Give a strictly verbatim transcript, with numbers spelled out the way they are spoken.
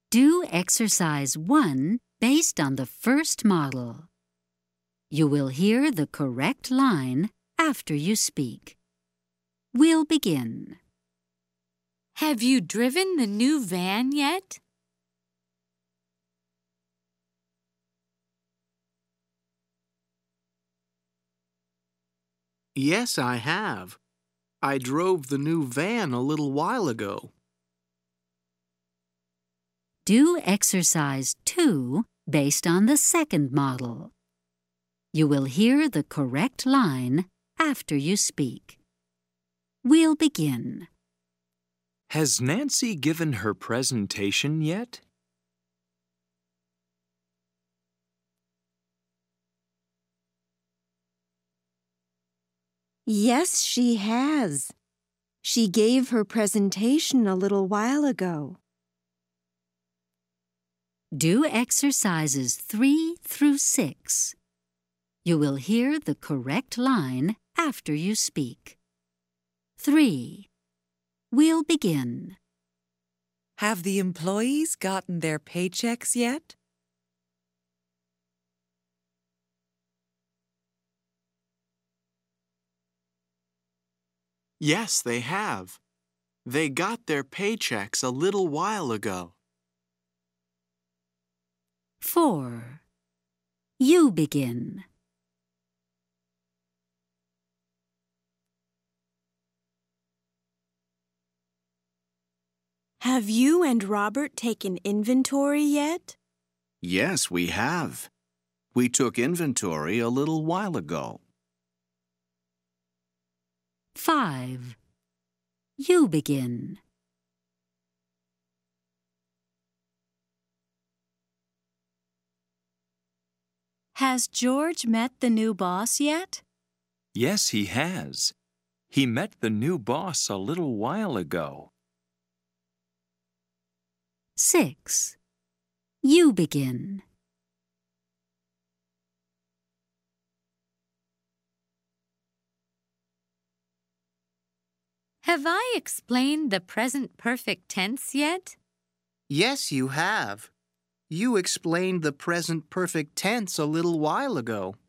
Do exercise one based on the first model. You will hear the correct line after you speak. We'll begin. Have you driven the new van yet? Yes, I have. I drove the new van a little while ago. Do exercise two based on the second model. You will hear the correct line after you speak. We'll begin. Has Nancy given her presentation yet? Yes, she has. She gave her presentation a little while ago. Do exercises three through six. You will hear the correct line after you speak. three. We'll begin. Have the employees gotten their paychecks yet? Yes, they have. They got their paychecks a little while ago. four. You begin. Have you and Robert taken inventory yet? Yes, we have. We took inventory a little while ago. five. You begin. Has George met the new boss yet? Yes, he has. He met the new boss a little while ago. six. You begin. Have I explained the present perfect tense yet? Yes, you have. You explained the present perfect tense a little while ago.